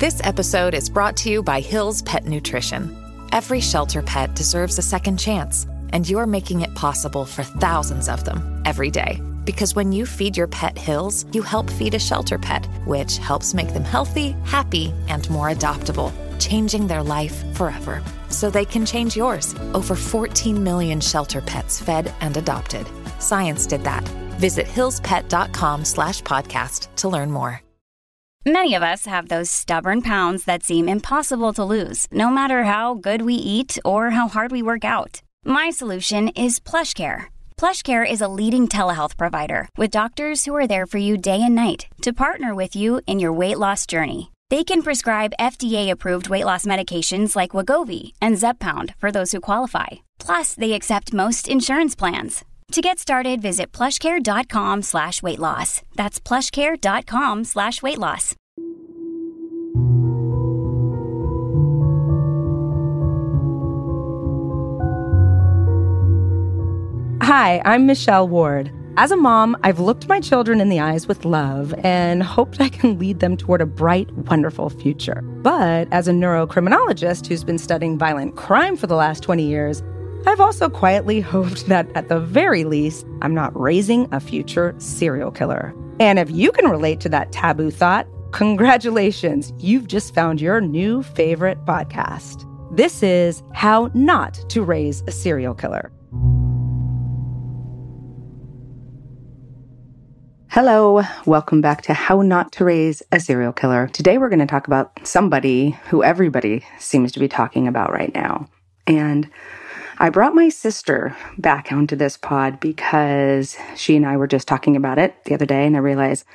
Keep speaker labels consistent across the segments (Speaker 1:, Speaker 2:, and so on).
Speaker 1: This episode is brought to you by Hill's Pet Nutrition. Every shelter pet deserves a second chance, and you're making it possible for thousands of them every day. Because when you feed your pet Hill's, you help feed a shelter pet, which helps make them healthy, happy, and more adoptable, changing their life forever. So they can change yours. Over 14 million shelter pets fed and adopted. Science did that. Visit hillspet.com/podcast to learn more.
Speaker 2: Many of us have those stubborn pounds that seem impossible to lose, no matter how good we eat or how hard we work out. My solution is PlushCare. PlushCare is a leading telehealth provider with doctors who are there for you day and night to partner with you in your weight loss journey. They can prescribe FDA-approved weight loss medications like Wegovy and Zepbound for those who qualify. Plus, they accept most insurance plans. To get started, visit plushcare.com/weightloss. That's plushcare.com/weightloss.
Speaker 3: Hi, I'm Michelle Ward. As a mom, I've looked my children in the eyes with love and hoped I can lead them toward a bright, wonderful future. But as a neurocriminologist who's been studying violent crime for the last 20 years, I've also quietly hoped that at the very least, I'm not raising a future serial killer. And if you can relate to that taboo thought, congratulations, you've just found your new favorite podcast. This is How Not to Raise a Serial Killer. Hello, welcome back to How Not to Raise a Serial Killer. Today we're going to talk about somebody who everybody seems to be talking about right now. And I brought my sister back onto this pod because she and I were just talking about it the other day, and I realized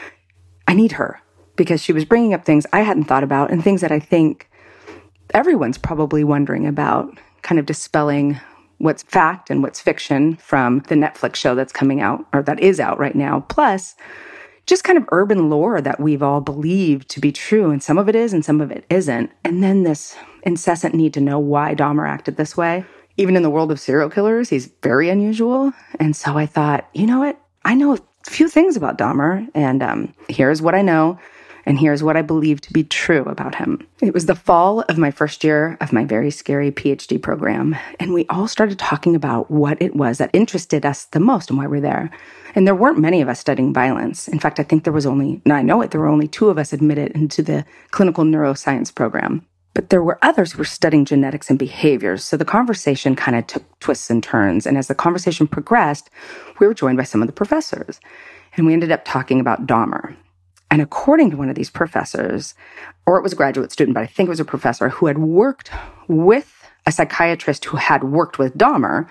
Speaker 3: I need her because she was bringing up things I hadn't thought about and things that I think everyone's probably wondering about, kind of dispelling what's fact and what's fiction from the Netflix show that's coming out, or that is out right now, plus just kind of urban lore that we've all believed to be true, and some of it is and some of it isn't. And then this incessant need to know why Dahmer acted this way. Even in the world of serial killers, he's very unusual. And so I thought, you know what? I know a few things about Dahmer, and here's what I know, and here's what I believe to be true about him. It was the fall of my first year of my very scary PhD program, and we all started talking about what it was that interested us the most and why we're there. And there weren't many of us studying violence. In fact, I think there were only 2 of us admitted into the clinical neuroscience program. But there were others who were studying genetics and behaviors, so the conversation kind of took twists and turns. And as the conversation progressed, we were joined by some of the professors, and we ended up talking about Dahmer. And according to one of these professors, or it was a graduate student, but I think it was a professor who had worked with a psychiatrist who had worked with Dahmer,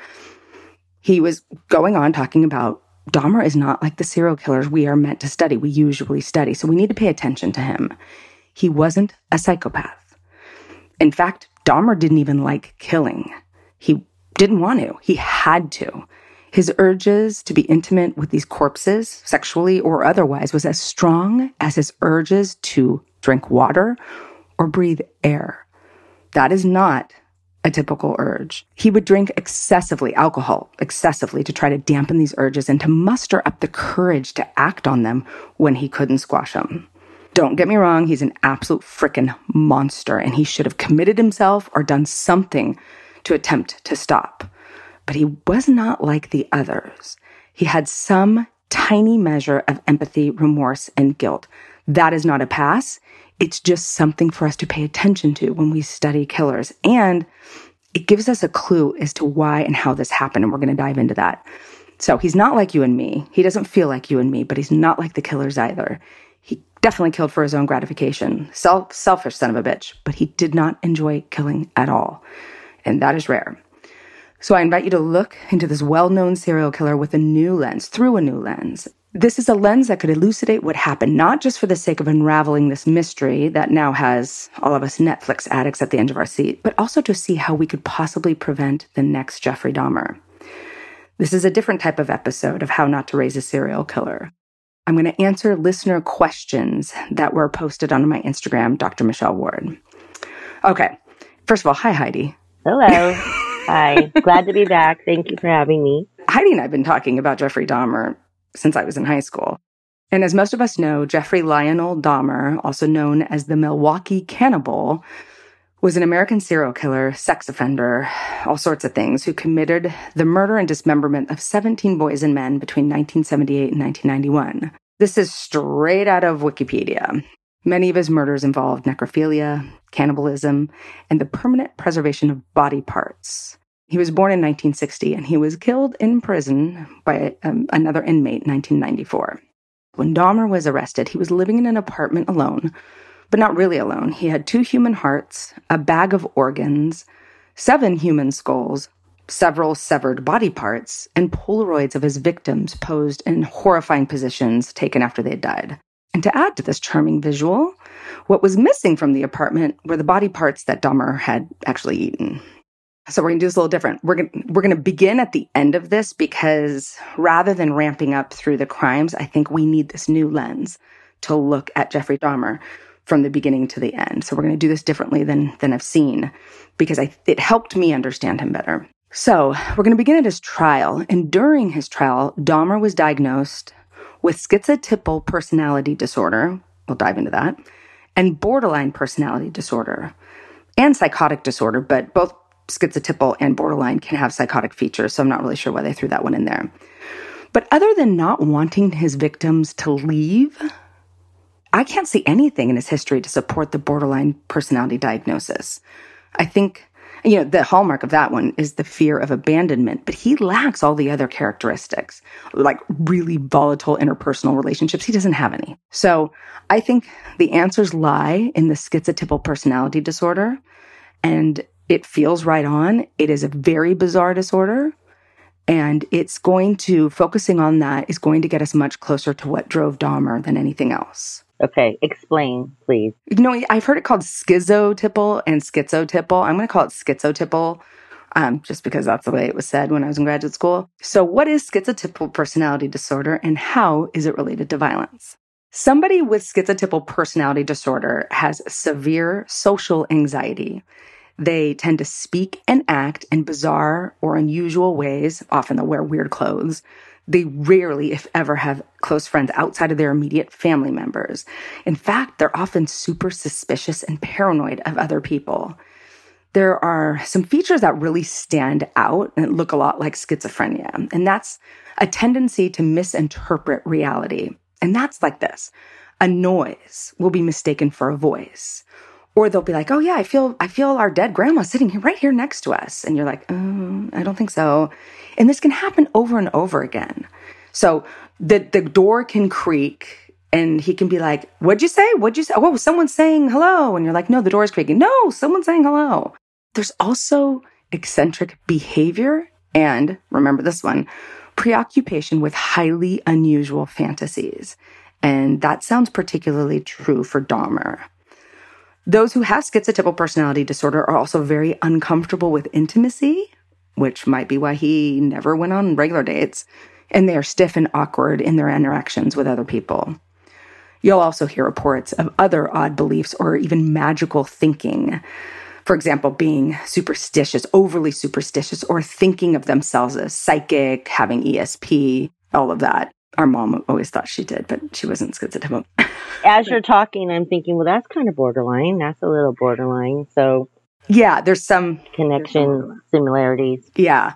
Speaker 3: he was going on talking about Dahmer is not like the serial killers we are meant to study, we usually study, so we need to pay attention to him. He wasn't a psychopath. In fact, Dahmer didn't even like killing. He didn't want to. He had to. His urges to be intimate with these corpses, sexually or otherwise, was as strong as his urges to drink water or breathe air. That is not a typical urge. He would drink alcohol excessively to try to dampen these urges and to muster up the courage to act on them when he couldn't squash them. Don't get me wrong, he's an absolute frickin' monster, and he should have committed himself or done something to attempt to stop. But he was not like the others. He had some tiny measure of empathy, remorse, and guilt. That is not a pass. It's just something for us to pay attention to when we study killers. And it gives us a clue as to why and how this happened, and we're going to dive into that. So he's not like you and me. He doesn't feel like you and me, but he's not like the killers either. He definitely killed for his own gratification. Selfish son of a bitch, but he did not enjoy killing at all. And that is rare. So I invite you to look into this well-known serial killer with a new lens, through a new lens. This is a lens that could elucidate what happened, not just for the sake of unraveling this mystery that now has all of us Netflix addicts at the edge of our seat, but also to see how we could possibly prevent the next Jeffrey Dahmer. This is a different type of episode of How Not to Raise a Serial Killer. I'm going to answer listener questions that were posted on my Instagram, Dr. Michelle Ward. Okay. First of all, hi, Heidi.
Speaker 4: Hello. Hi. Glad to be back. Thank you for having me.
Speaker 3: Heidi and I have been talking about Jeffrey Dahmer since I was in high school. And as most of us know, Jeffrey Lionel Dahmer, also known as the Milwaukee Cannibal, was an American serial killer, sex offender, all sorts of things, who committed the murder and dismemberment of 17 boys and men between 1978 and 1991. This is straight out of Wikipedia. Many of his murders involved necrophilia, cannibalism, and the permanent preservation of body parts. He was born in 1960, and he was killed in prison by another inmate in 1994. When Dahmer was arrested, he was living in an apartment alone, but not really alone. He had 2 human hearts, a bag of organs, 7 human skulls, several severed body parts, and Polaroids of his victims posed in horrifying positions taken after they had died. And to add to this charming visual, what was missing from the apartment were the body parts that Dahmer had actually eaten. So we're going to do this a little different. We're going to begin at the end of this because rather than ramping up through the crimes, I think we need this new lens to look at Jeffrey Dahmer from the beginning to the end. So we're going to do this differently than I've seen because it helped me understand him better. So we're going to begin at his trial. And during his trial, Dahmer was diagnosed with schizotypal personality disorder. We'll dive into that. And borderline personality disorder and psychotic disorder, but both schizotypal and borderline can have psychotic features, so I'm not really sure why they threw that one in there. But other than not wanting his victims to leave, I can't see anything in his history to support the borderline personality diagnosis. I think, the hallmark of that one is the fear of abandonment, but he lacks all the other characteristics, like really volatile interpersonal relationships. He doesn't have any. So I think the answers lie in the schizotypal personality disorder, and it feels right on. It is a very bizarre disorder, and focusing on that is going to get us much closer to what drove Dahmer than anything else.
Speaker 4: Okay, explain, please.
Speaker 3: I've heard it called schizotypal and schizotypal. I'm going to call it schizotypal, just because that's the way it was said when I was in graduate school. So what is schizotypal personality disorder, and how is it related to violence? Somebody with schizotypal personality disorder has severe social anxiety. They tend to speak and act in bizarre or unusual ways. Often they'll wear weird clothes. They rarely, if ever, have close friends outside of their immediate family members. In fact, they're often super suspicious and paranoid of other people. There are some features that really stand out and look a lot like schizophrenia, and that's a tendency to misinterpret reality. And that's like this. A noise will be mistaken for a voice. Or they'll be like, oh yeah, I feel our dead grandma sitting here right here next to us. And you're like, I don't think so. And this can happen over and over again. So the door can creak and he can be like, what'd you say? Oh, someone's saying hello. And you're like, no, the door is creaking. No, someone's saying hello. There's also eccentric behavior. And remember this one, preoccupation with highly unusual fantasies. And that sounds particularly true for Dahmer. Those who have schizotypal personality disorder are also very uncomfortable with intimacy, which might be why he never went on regular dates, and they are stiff and awkward in their interactions with other people. You'll also hear reports of other odd beliefs or even magical thinking. For example, being superstitious, overly superstitious, or thinking of themselves as psychic, having ESP, all of that. Our mom always thought she did, but she wasn't schizotypal.
Speaker 4: As you're talking, I'm thinking, well, that's kind of borderline. That's a little borderline. So
Speaker 3: yeah, there's some
Speaker 4: connection similarities.
Speaker 3: Yeah.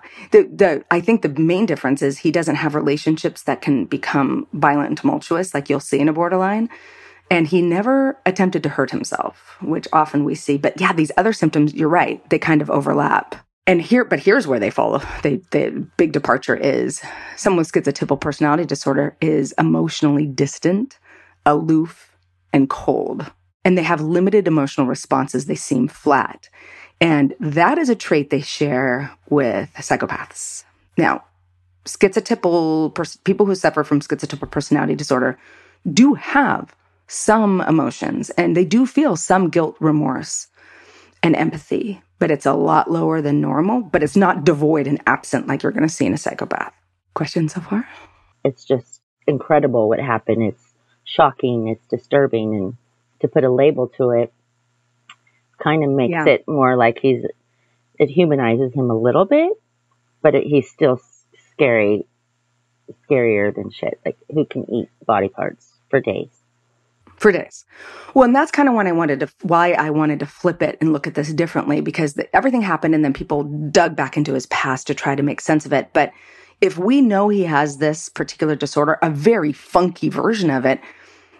Speaker 3: I think the main difference is he doesn't have relationships that can become violent and tumultuous like you'll see in a borderline. And he never attempted to hurt himself, which often we see. But yeah, these other symptoms, you're right, they kind of overlap. But here's where they follow. The big departure is someone with schizotypal personality disorder is emotionally distant, aloof, and cold. And they have limited emotional responses. They seem flat. And that is a trait they share with psychopaths. Now, people who suffer from schizotypal personality disorder do have some emotions, and they do feel some guilt, remorse, and empathy, but it's a lot lower than normal, but it's not devoid and absent like you're going to see in a psychopath. Questions so far?
Speaker 4: It's just incredible what happened. It's shocking. It's disturbing. And to put a label to it kind of makes it more like it humanizes him a little bit, but he's still scary scarier than shit. Like, who can eat body parts for days?
Speaker 3: For days. Well, and that's kind of why I wanted to flip it and look at this differently, because everything happened and then people dug back into his past to try to make sense of it. But if we know he has this particular disorder, a very funky version of it,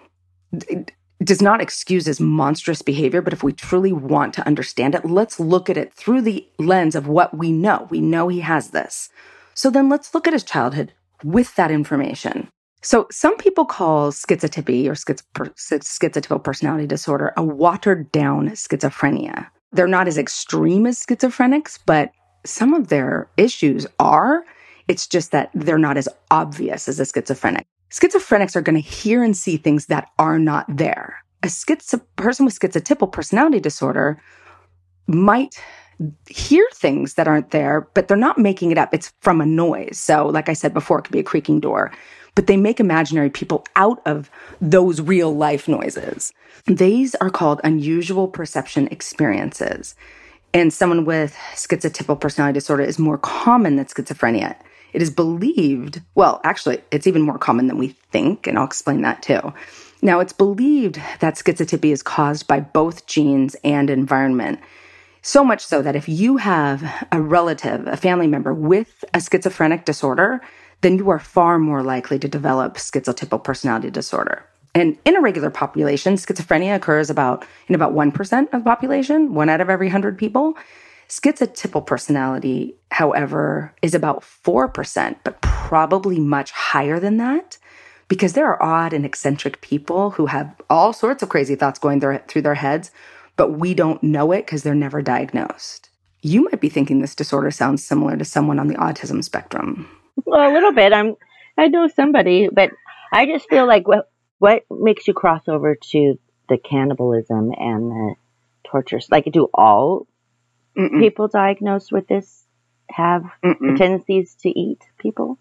Speaker 3: it does not excuse his monstrous behavior. But if we truly want to understand it, let's look at it through the lens of what we know. We know he has this. So then let's look at his childhood with that information. So some people call schizotypy or schizotypal personality disorder a watered down schizophrenia. They're not as extreme as schizophrenics, but some of their issues are. It's just that they're not as obvious as a schizophrenic. Schizophrenics are going to hear and see things that are not there. A person with schizotypal personality disorder might hear things that aren't there, but they're not making it up. It's from a noise. So like I said before, it could be a creaking door. But they make imaginary people out of those real life noises. These are called unusual perception experiences. And someone with schizotypal personality disorder is more common than schizophrenia. It is believed, well, actually, it's even more common than we think, and I'll explain that too. Now, it's believed that schizotypy is caused by both genes and environment. So much so that if you have a relative, a family member with a schizophrenic disorder, then you are far more likely to develop schizotypal personality disorder. And in a regular population, schizophrenia occurs in about 1% of the population, 1 out of every 100 people. Schizotypal personality, however, is about 4%, but probably much higher than that, because there are odd and eccentric people who have all sorts of crazy thoughts going through their heads, but we don't know it because they're never diagnosed. You might be thinking this disorder sounds similar to someone on the autism spectrum.
Speaker 4: Well, a little bit. I know somebody, but I just feel like what makes you cross over to the cannibalism and the torture? Like, do all people diagnosed with this have the tendencies to eat people?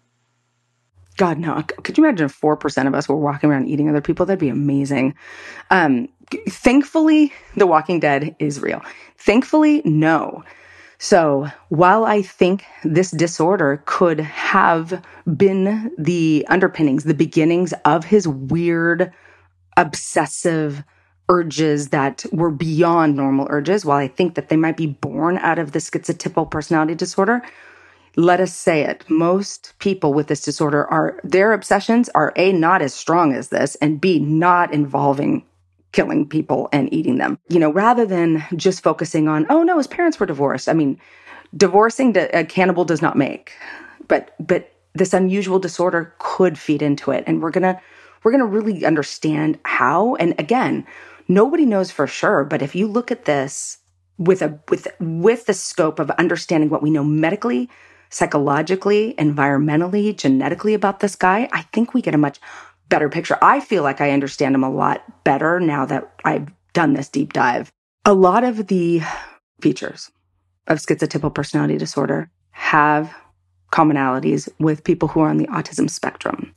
Speaker 3: God, no. Could you imagine if 4% of us were walking around eating other people? That'd be amazing. Thankfully, The Walking Dead is real. Thankfully, no. So while I think this disorder could have been the underpinnings, the beginnings of his weird, obsessive urges that were beyond normal urges, while I think that they might be born out of the schizotypal personality disorder, let us say it. Most people with this disorder their obsessions are A, not as strong as this, and B, not involving killing people and eating them. Rather than just focusing on, oh no, his parents were divorced. I mean, divorcing a cannibal does not make, but this unusual disorder could feed into it. And we're going to really understand how. And again, nobody knows for sure, but if you look at this with the scope of understanding what we know medically, psychologically, environmentally, genetically about this guy, I think we get a much better picture. I feel like I understand him a lot better now that I've done this deep dive. A lot of the features of schizotypal personality disorder have commonalities with people who are on the autism spectrum.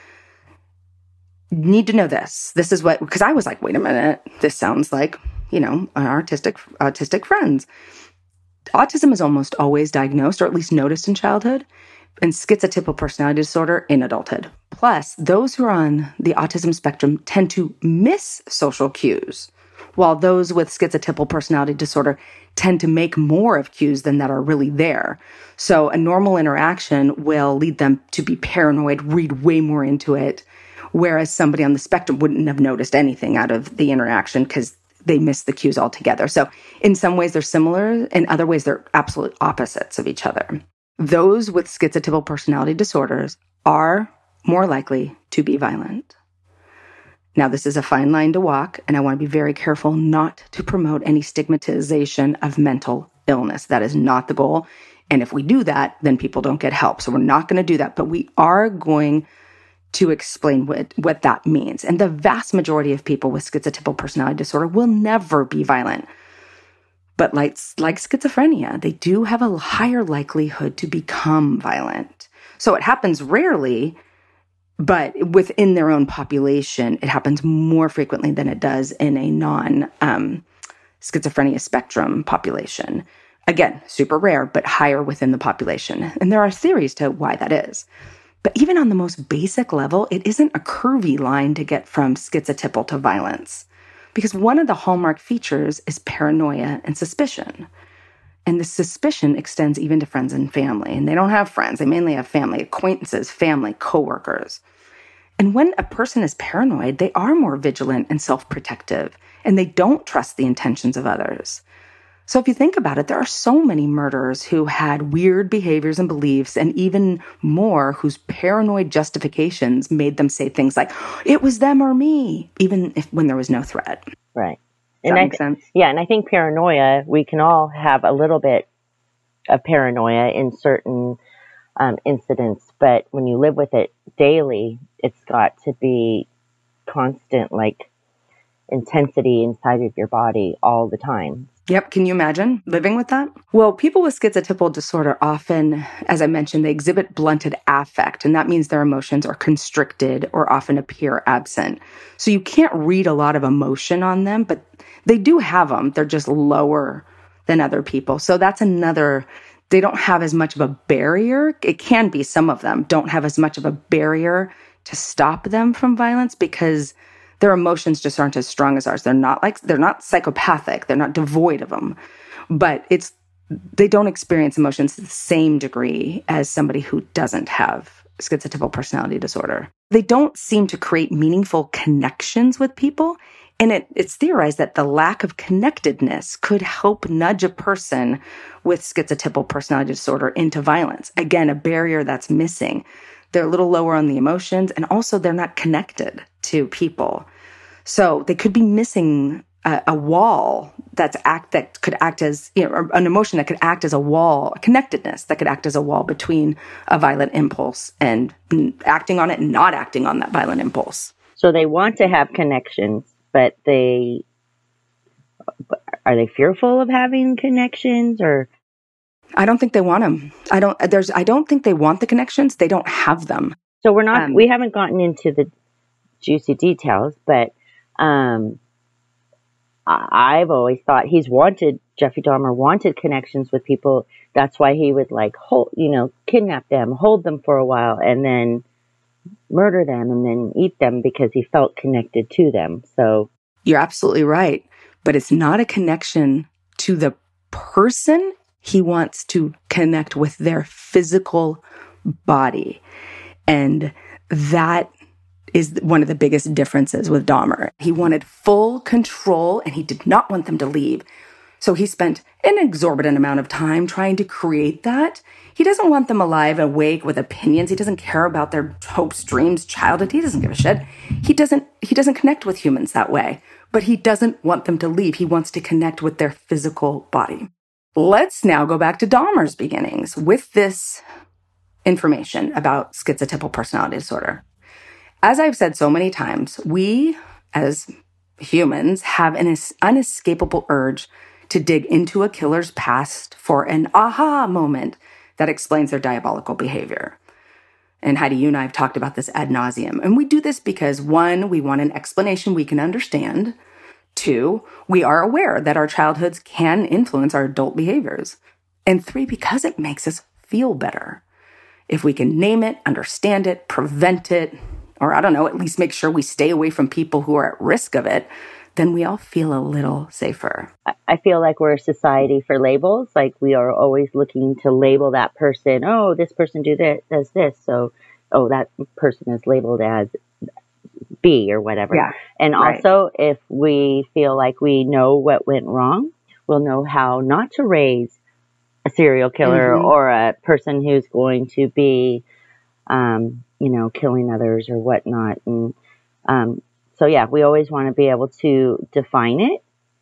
Speaker 3: Need to know this. This is what, because I was like, wait a minute, this sounds like, an autistic friends. Autism is almost always diagnosed or at least noticed in childhood, and schizotypal personality disorder in adulthood. Plus, those who are on the autism spectrum tend to miss social cues, while those with schizotypal personality disorder tend to make more of cues than that are really there. So a normal interaction will lead them to be paranoid, read way more into it, whereas somebody on the spectrum wouldn't have noticed anything out of the interaction because they miss the cues altogether. So in some ways they're similar, in other ways they're absolute opposites of each other. Those with schizotypal personality disorders are more likely to be violent. Now, this is a fine line to walk, and I want to be very careful not to promote any stigmatization of mental illness. That is not the goal. And if we do that, then people don't get help. So we're not going to do that, but we are going to explain what that means. And the vast majority of people with schizotypal personality disorder will never be violent. But like schizophrenia, they do have a higher likelihood to become violent. So it happens rarely, but within their own population, it happens more frequently than it does in a non-schizophrenia spectrum population. Again, super rare, but higher within the population. And there are theories to why that is. But even on the most basic level, it isn't a curvy line to get from schizotypal to violence, because one of the hallmark features is paranoia and suspicion. And the suspicion extends even to friends and family. And they don't have friends. They mainly have family, acquaintances, family, coworkers. And when a person is paranoid, they are more vigilant and self-protective, and they don't trust the intentions of others. So if you think about it, there are so many murderers who had weird behaviors and beliefs, and even more whose paranoid justifications made them say things like, it was them or me, even when there was no threat.
Speaker 4: Right.
Speaker 3: Does that make sense?
Speaker 4: Yeah, and I think paranoia, we can all have a little bit of paranoia in certain incidents, but when you live with it daily, it's got to be constant, like, intensity inside of your body all the time.
Speaker 3: Yep. Can you imagine living with that? Well, people with schizotypal disorder often, as I mentioned, they exhibit blunted affect, and that means their emotions are constricted or often appear absent. So you can't read a lot of emotion on them, but they do have them. They're just lower than other people. So that's another, they don't have as much of a barrier. It can be some of them don't have as much of a barrier to stop them from violence because their emotions just aren't as strong as ours. They're not psychopathic. They're not devoid of them, but they don't experience emotions to the same degree as somebody who doesn't have schizotypal personality disorder. They don't seem to create meaningful connections with people. And it's theorized that the lack of connectedness could help nudge a person with schizotypal personality disorder into violence. Again, a barrier that's missing. They're a little lower on the emotions, and also they're not connected to people. So they could be missing a wall that could act as, or an emotion that could act as a wall, a connectedness that could act as a wall between a violent impulse and acting on it and not acting on that violent impulse.
Speaker 4: So they want to have connections, but are they fearful of having connections, or?
Speaker 3: I don't think they want them. I don't think they want the connections. They don't have them.
Speaker 4: So we haven't gotten into the juicy details, but I've always thought Jeffrey Dahmer wanted connections with people. That's why he would kidnap them, hold them for a while, and then murder them and then eat them because he felt connected to them. So
Speaker 3: you're absolutely right. But it's not a connection to the person. He wants to connect with their physical body. And that is one of the biggest differences with Dahmer. He wanted full control, and he did not want them to leave. So he spent an exorbitant amount of time trying to create that. He doesn't want them alive, awake, with opinions. He doesn't care about their hopes, dreams, childhood. He doesn't give a shit. He doesn't connect with humans that way. But he doesn't want them to leave. He wants to connect with their physical body. Let's now go back to Dahmer's beginnings with this information about schizotypal personality disorder. As I've said so many times, we as humans have an unescapable urge to dig into a killer's past for an aha moment that explains their diabolical behavior. And Heidi, you and I have talked about this ad nauseum. And we do this because, one, we want an explanation we can understand. Two, we are aware that our childhoods can influence our adult behaviors. And three, because it makes us feel better. If we can name it, understand it, prevent it, or at least make sure we stay away from people who are at risk of it, then we all feel a little safer.
Speaker 4: I feel like we're a society for labels. Like we are always looking to label that person. Oh, this person does this. So, that person is labeled as B or whatever.
Speaker 3: Yeah,
Speaker 4: and also, if we feel like we know what went wrong, we'll know how not to raise a serial killer or a person who's going to be, killing others or whatnot. And so, yeah, we always want to be able to define it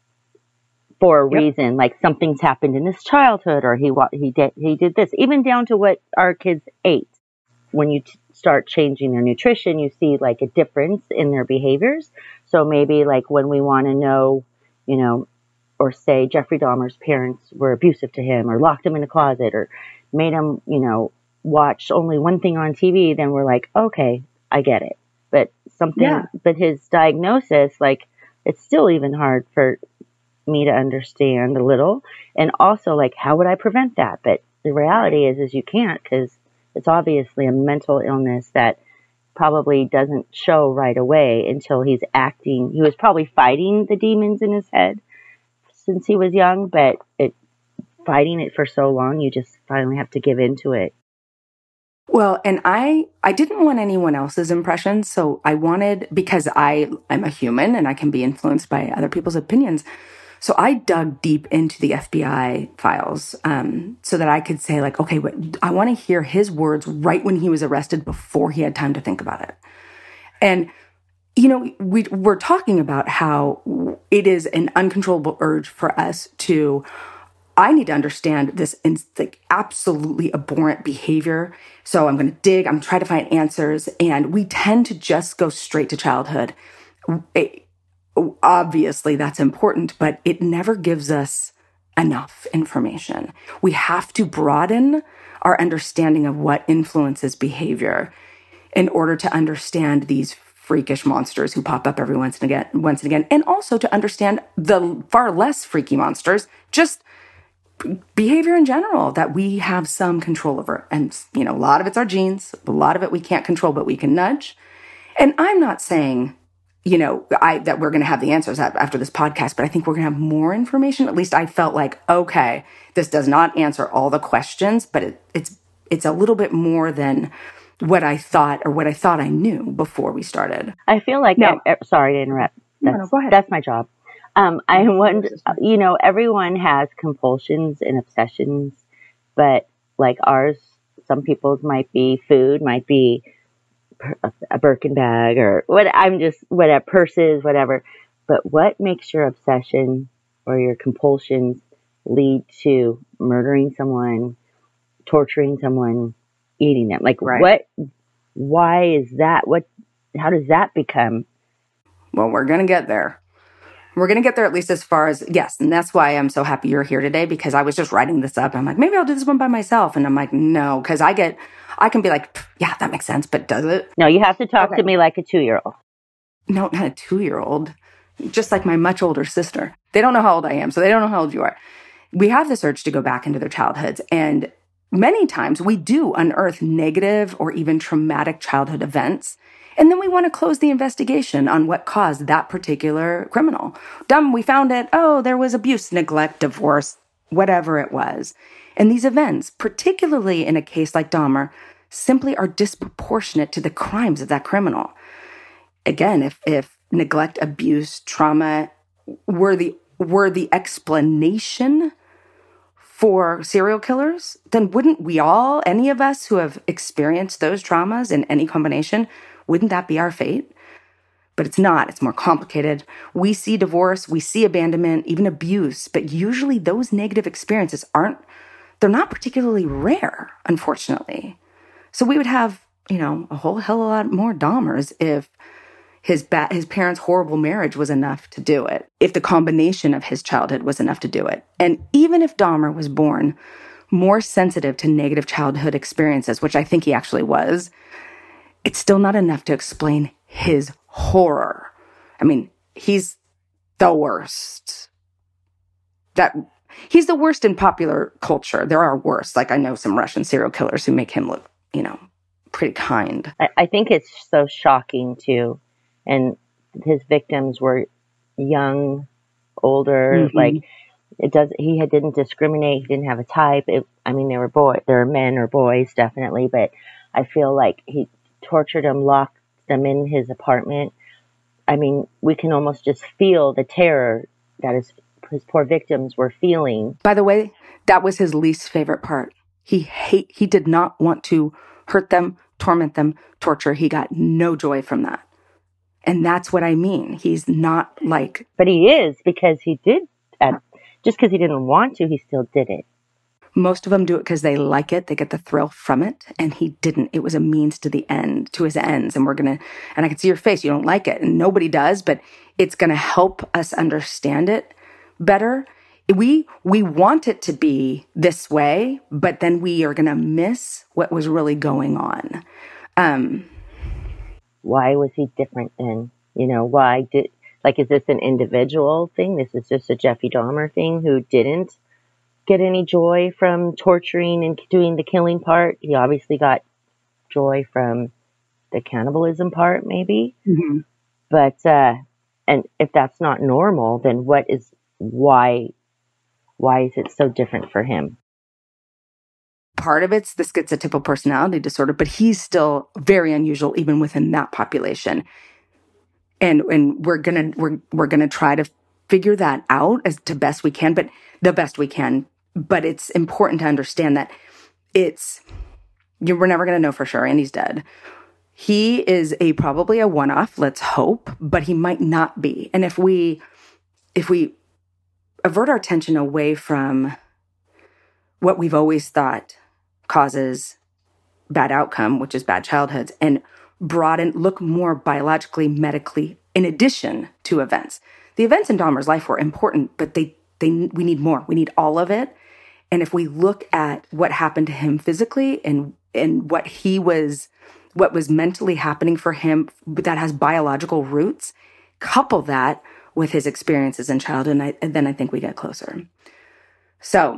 Speaker 4: for a reason. Like something's happened in his childhood, or he did this, even down to what our kids ate. When you start changing their nutrition, you see like a difference in their behaviors. So maybe like when we want to know, or say Jeffrey Dahmer's parents were abusive to him or locked him in a closet or made him, watch only one thing on TV, then we're like, okay, I get it. But but his diagnosis, like it's still even hard for me to understand a little. And also like, how would I prevent that? But the reality is you can't, because It's obviously a mental illness that probably doesn't show right away until he's acting. He was probably fighting the demons in his head since he was young, but fighting it for so long, you just finally have to give into it.
Speaker 3: Well, and I didn't want anyone else's impressions, so I wanted, because I'm a human and I can be influenced by other people's opinions, so I dug deep into the FBI files so that I could say, like, okay, I want to hear his words right when he was arrested before he had time to think about it. And, you know, we're talking about how it is an uncontrollable urge for us to, I need to understand this like absolutely abhorrent behavior. So I'm going to dig, I'm trying to find answers. And we tend to just go straight to childhood. Obviously, that's important, but it never gives us enough information. We have to broaden our understanding of what influences behavior in order to understand these freakish monsters who pop up every once and again, and also to understand the far less freaky monsters, just behavior in general that we have some control over. And, you know, a lot of it's our genes, a lot of it we can't control, but we can nudge. And I'm not saying, you know, that we're going to have the answers after this podcast, but I think we're going to have more information. At least I felt like, okay, this does not answer all the questions, but it's a little bit more than what I thought I knew before we started.
Speaker 4: I feel like, sorry to interrupt.
Speaker 3: No, go ahead.
Speaker 4: That's my job. I wonder, you know, everyone has compulsions and obsessions, but like ours, some people's might be food, might be a Birkin bag or whatever, purses, whatever. But what makes your obsession or your compulsions lead to murdering someone, torturing someone, eating them? Like, right. Why is that? How does that become?
Speaker 3: Well, we're going to get there. We're going to get there at least as far as, yes. And that's why I'm so happy you're here today, because I was just writing this up. I'm like, maybe I'll do this one by myself. And I'm like, no, because I can be like, yeah, that makes sense. But does it?
Speaker 4: No, you have to talk to me like a 2-year-old.
Speaker 3: No, not a 2-year-old. Just like my much older sister. They don't know how old I am, so they don't know how old you are. We have this urge to go back into their childhoods. And many times we do unearth negative or even traumatic childhood events. And then we want to close the investigation on what caused that particular criminal. We found it. Oh, there was abuse, neglect, divorce, whatever it was. And these events, particularly in a case like Dahmer, simply are disproportionate to the crimes of that criminal. Again, if neglect, abuse, trauma were the explanation for serial killers, then wouldn't we all, any of us who have experienced those traumas in any combination, wouldn't that be our fate? But it's not. It's more complicated. We see divorce, we see abandonment, even abuse, but usually those negative experiences they're not particularly rare, unfortunately. So we would have, you know, a whole hell of a lot more Dahmers if his parents' horrible marriage was enough to do it, if the combination of his childhood was enough to do it. And even if Dahmer was born more sensitive to negative childhood experiences, which I think he actually was, it's still not enough to explain his horror. I mean, he's the worst. He's the worst in popular culture. There are worse. Like, I know some Russian serial killers who make him look, you know, pretty kind.
Speaker 4: I think it's so shocking too. And his victims were young, older, like he didn't discriminate. He didn't have a type. There were men or boys, definitely. But I feel like he tortured them, locked them in his apartment. I mean, we can almost just feel the terror that his poor victims were feeling.
Speaker 3: By the way, that was his least favorite part. He did not want to hurt them, torment them, torture. He got no joy from that. And that's what I mean. He's not like...
Speaker 4: But he is, because he did that. Just because he didn't want to, he still did it.
Speaker 3: Most of them do it because they like it. They get the thrill from it. And he didn't. It was a means to his ends. And and I can see your face. You don't like it. And nobody does, but it's going to help us understand it better. We want it to be this way, but then we are going to miss what was really going on.
Speaker 4: Why was he different then? You know, is this an individual thing? This is just a Jeffrey Dahmer thing who didn't get any joy from torturing and doing the killing part. He obviously got joy from the cannibalism part, maybe.
Speaker 3: Mm-hmm.
Speaker 4: But and if that's not normal, then why is it so different for him?
Speaker 3: Part of it's the schizotypal personality disorder, but he's still very unusual even within that population. And we're gonna try to figure that out as to best we can, but the best we can. But it's important to understand that we're never gonna know for sure, and he's dead. He is probably a one-off, let's hope, but he might not be. And if we avert our attention away from what we've always thought causes bad outcome, which is bad childhoods, and look more biologically, medically, in addition to events. The events in Dahmer's life were important, but we need more. We need all of it. And if we look at what happened to him physically and what was mentally happening for him that has biological roots, couple that with his experiences in childhood, and then I think we get closer. So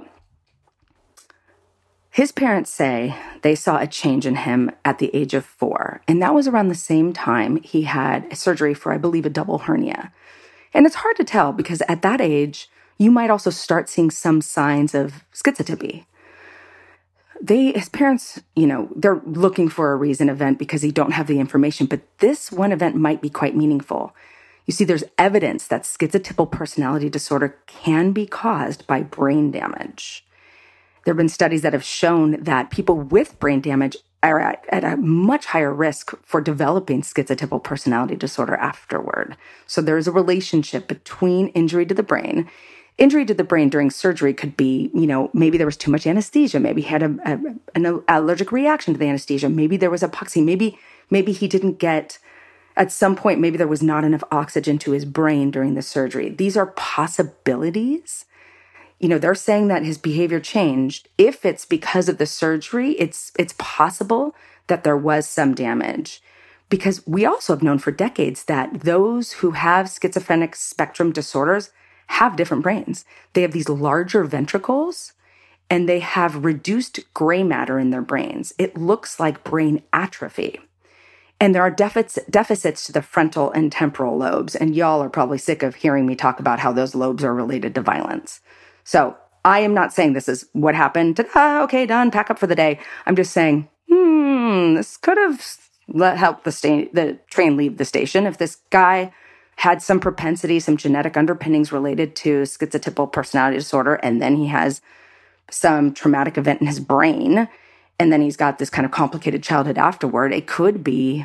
Speaker 3: his parents say they saw a change in him at the age of 4. And that was around the same time he had surgery for, I believe, a double hernia. And it's hard to tell because at that age, you might also start seeing some signs of schizotypy. His parents, they're looking for a recent event because they don't have the information, but this one event might be quite meaningful. You see, there's evidence that schizotypal personality disorder can be caused by brain damage. There have been studies that have shown that people with brain damage are at a much higher risk for developing schizotypal personality disorder afterward. So there's a relationship between injury to the brain. Injury to the brain during surgery could be, maybe there was too much anesthesia. Maybe he had an allergic reaction to the anesthesia. Maybe there was hypoxia. Maybe he didn't get, at some point, maybe there was not enough oxygen to his brain during the surgery. These are possibilities. They're saying that his behavior changed. If it's because of the surgery, it's possible that there was some damage. Because we also have known for decades that those who have schizophrenic spectrum disorders have different brains. They have these larger ventricles, and they have reduced gray matter in their brains. It looks like brain atrophy. And there are deficits to the frontal and temporal lobes. And y'all are probably sick of hearing me talk about how those lobes are related to violence. So I am not saying this is what happened. Okay, done, pack up for the day. I'm just saying, this could have helped the train leave the station if this guy had some propensity, some genetic underpinnings related to schizotypal personality disorder, and then he has some traumatic event in his brain, and then he's got this kind of complicated childhood afterward. It could be,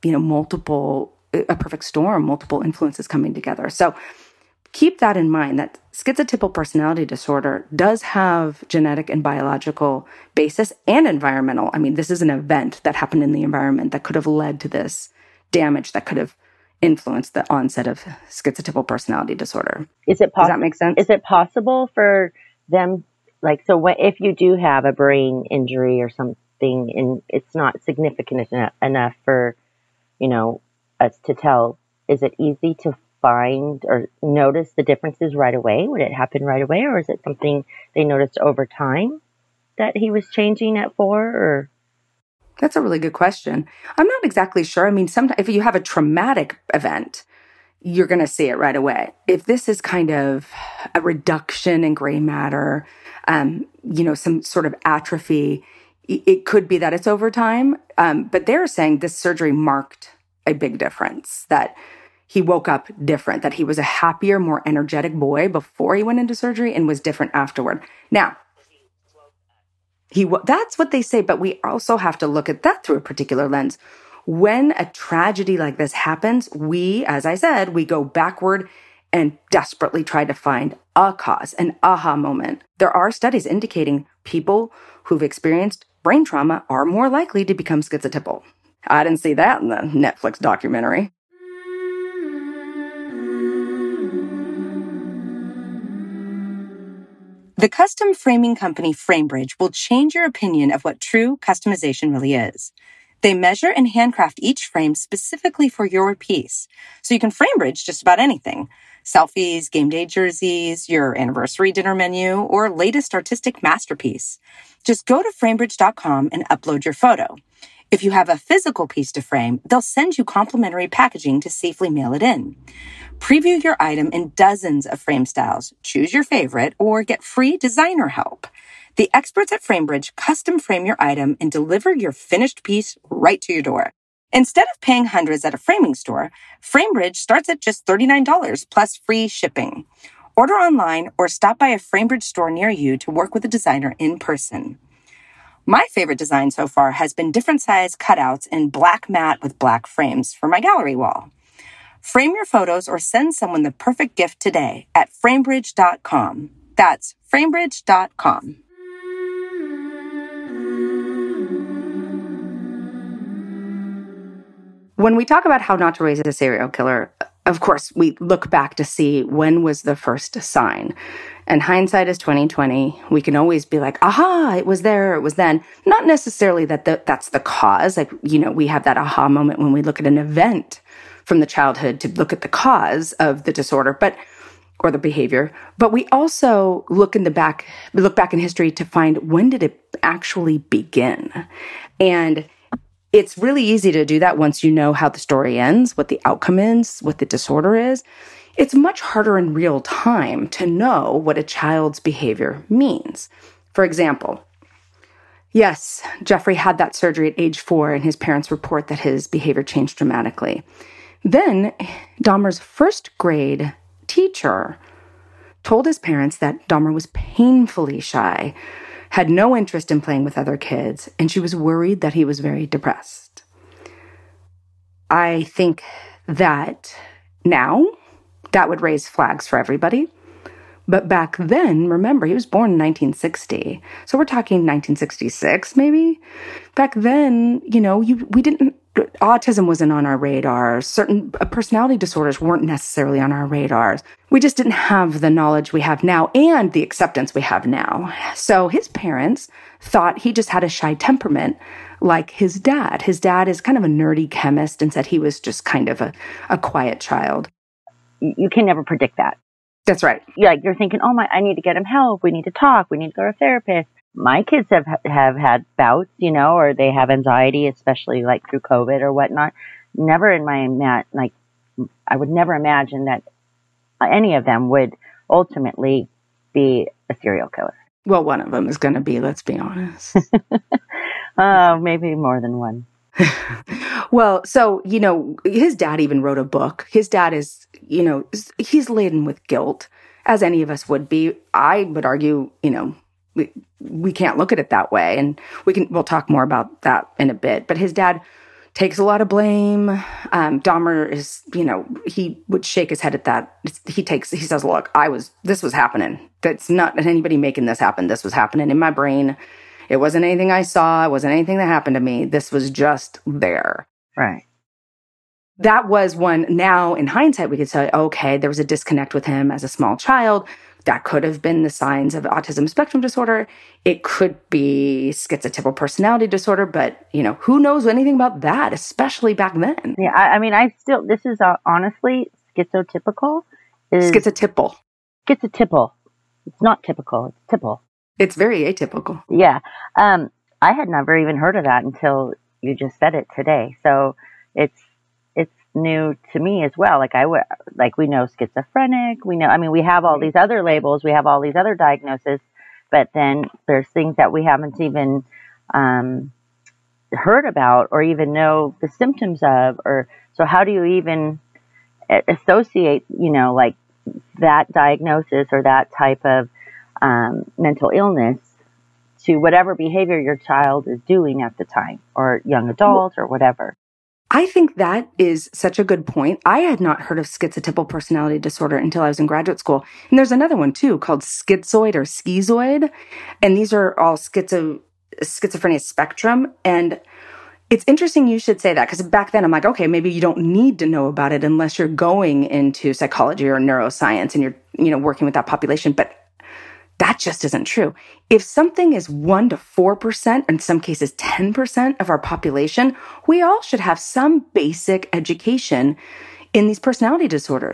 Speaker 3: a perfect storm, multiple influences coming together. So keep that in mind, that schizotypal personality disorder does have genetic and biological basis and environmental. I mean, this is an event that happened in the environment that could have led to this damage that could have influenced the onset of schizotypal personality disorder. Does that make sense?
Speaker 4: Is it possible for them, if you do have a brain injury or something and it's not significant enough for, us to tell, is it easy to find or notice the differences right away? Would it happen right away, or is it something they noticed over time that he was changing at 4? Or
Speaker 3: that's a really good question. I'm not exactly sure. I mean, sometimes if you have a traumatic event, you're going to see it right away. If this is kind of a reduction in gray matter, some sort of atrophy, it could be that it's over time. But they're saying this surgery marked a big difference, that he woke up different, that he was a happier, more energetic boy before he went into surgery and was different afterward. Now, that's what they say, but we also have to look at that through a particular lens. When a tragedy like this happens, as I said, we go backward and desperately try to find a cause, an aha moment. There are studies indicating people who've experienced brain trauma are more likely to become schizotypal. I didn't see that in the Netflix documentary. The custom framing company FrameBridge will change your opinion of what true customization really is. They measure and handcraft each frame specifically for your piece, so you can FrameBridge just about anything. selfies, game day jerseys, your anniversary dinner menu, or latest artistic masterpiece. Just go to Framebridge.com and upload your photo. If you have a physical piece to frame, they'll send you complimentary packaging to safely mail it in. Preview your item in dozens of frame styles, choose your favorite, or get free designer help. The experts at Framebridge custom frame your item and deliver your finished piece right to your door. Instead of paying hundreds at a framing store, Framebridge starts at just $39 plus free shipping. Order online or stop by a Framebridge store near you to work with a designer in person. My favorite design so far has been different size cutouts in black matte with black frames for my gallery wall. Frame your photos or send someone the perfect gift today at Framebridge.com. That's Framebridge.com. When we talk about how not to raise a serial killer, of course, we look back to see when was the first sign. And hindsight is 2020. We can always be like, aha, it was there, it was then. Not necessarily that that's the cause. Like, we have that aha moment when we look at an event from the childhood to look at the cause of the disorder, or the behavior. But we also look back in history to find when did it actually begin. And it's really easy to do that once you know how the story ends, what the outcome is, what the disorder is. It's much harder in real time to know what a child's behavior means. For example, yes, Jeffrey had that surgery at age 4, and his parents report that his behavior changed dramatically. Then Dahmer's first grade teacher told his parents that Dahmer was painfully shy, had no interest in playing with other kids, and she was worried that he was very depressed. I think that now that would raise flags for everybody. But back then, remember, he was born in 1960. So we're talking 1966, maybe. Back then, autism wasn't on our radar. Certain personality disorders weren't necessarily on our radars. We just didn't have the knowledge we have now and the acceptance we have now. So his parents thought he just had a shy temperament like his dad. His dad is kind of a nerdy chemist and said he was just kind of a quiet child.
Speaker 4: You can never predict that.
Speaker 3: That's right.
Speaker 4: You're thinking, I need to get him help. We need to talk. We need to go to a therapist. My kids have had bouts, or they have anxiety, especially like through COVID or whatnot. Never in I would never imagine that any of them would ultimately be a serial killer.
Speaker 3: Well, one of them is going to be, let's be honest.
Speaker 4: Maybe more than one.
Speaker 3: Well, so, his dad even wrote a book. His dad is, he's laden with guilt, as any of us would be. I would argue, we can't look at it that way. And we'll talk more about that in a bit. But his dad takes a lot of blame. Dahmer is, he would shake his head at that. He says, look, this was happening. That's not anybody making this happen. This was happening in my brain. It wasn't anything I saw. It wasn't anything that happened to me. This was just there.
Speaker 4: Right.
Speaker 3: That was one. Now, in hindsight, we could say, okay, there was a disconnect with him as a small child. That could have been the signs of autism spectrum disorder. It could be schizotypal personality disorder, but, who knows anything about that, especially back then?
Speaker 4: Yeah, this is honestly, schizotypical.
Speaker 3: Schizotypal.
Speaker 4: Schizotypal. It's not typical. It's typical.
Speaker 3: It's very atypical.
Speaker 4: Yeah. I had never even heard of that until you just said it today. So it's new to me as well. We know schizophrenic. We know, we have all these other labels. We have all these other diagnoses, but then there's things that we haven't even heard about or even know the symptoms of. So how do you even associate, that diagnosis or that type of mental illness to whatever behavior your child is doing at the time, or young adult or whatever?
Speaker 3: I think that is such a good point. I had not heard of schizotypal personality disorder until I was in graduate school. And there's another one too called schizoid or schizoid. And these are all schizophrenia spectrum. And it's interesting you should say that, because back then I'm like, okay, maybe you don't need to know about it unless you're going into psychology or neuroscience and you're working with that population. But that just isn't true. If something is 1% to 4%, in some cases 10% of our population, we all should have some basic education in these personality disorders.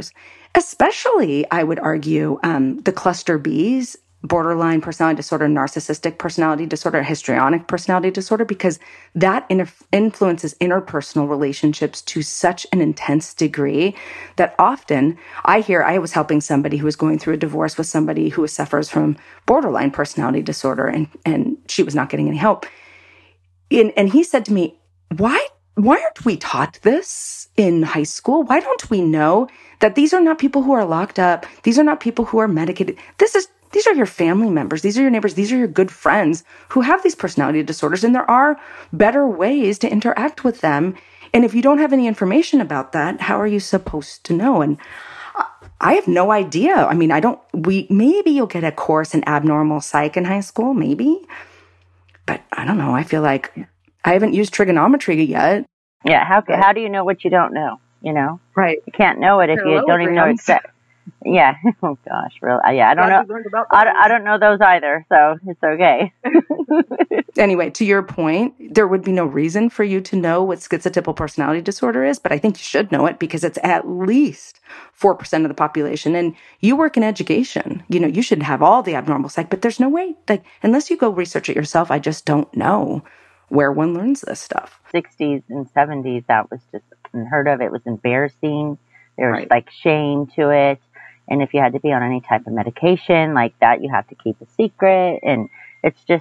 Speaker 3: especially, I would argue, the cluster Bs, borderline personality disorder, narcissistic personality disorder, histrionic personality disorder, because that influences interpersonal relationships to such an intense degree that often I was helping somebody who was going through a divorce with somebody who suffers from borderline personality disorder, and she was not getting any help. And he said to me, why aren't we taught this in high school? Why don't we know that these are not people who are locked up? These are not people who are medicated. These are your family members. These are your neighbors. These are your good friends who have these personality disorders. And there are better ways to interact with them. And if you don't have any information about that, how are you supposed to know? And I have no idea. I mean, maybe you'll get a course in abnormal psych in high school, maybe. But I don't know. I feel like I haven't used trigonometry yet.
Speaker 4: Yeah. How do you know what you don't know? You know?
Speaker 3: Right.
Speaker 4: You can't know it if you don't even know it's Yeah. Oh gosh. Really? Yeah. I don't know. I don't know those either. So it's okay.
Speaker 3: Anyway, to your point, there would be no reason for you to know what schizotypal personality disorder is, but I think you should know it because it's at least 4% of the population. And you work in education. You know, you should have all the abnormal psych, but there's no way, like, unless you go research it yourself, I just don't know where one learns this stuff.
Speaker 4: 60s and 70s, that was just unheard of. It was embarrassing. There was like shame to it. And if you had to be on any type of medication like that, you have to keep a secret. And it's just,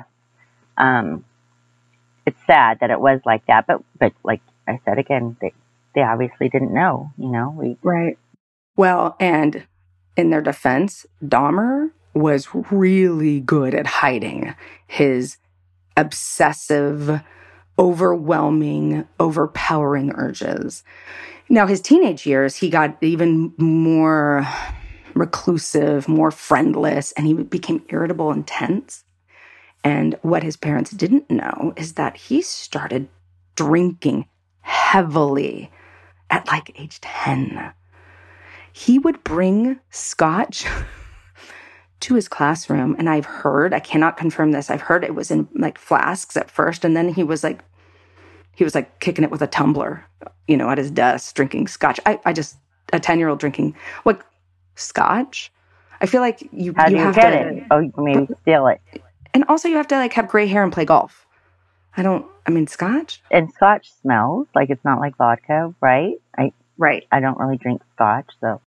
Speaker 4: it's sad that it was like that. But like I said again, they obviously didn't know, you know.
Speaker 3: Right. Well, and in their defense, Dahmer was really good at hiding his obsessive, overwhelming, overpowering urges. Now, his teenage years, he got even more reclusive, more friendless, and he became irritable and tense. And what his parents didn't know is that he started drinking heavily at like age 10. He would bring scotch to his classroom, and I cannot confirm this, I've heard it was in like flasks at first, and then he was like kicking it with a tumbler, you know, at his desk, drinking scotch. I just, a 10-year-old drinking, what, scotch? I feel like you have to
Speaker 4: get it. Oh, you maybe steal it.
Speaker 3: And also you have to like have gray hair and play golf. Scotch?
Speaker 4: And scotch smells like it's not like vodka, right?
Speaker 3: Right.
Speaker 4: I don't really drink scotch, so.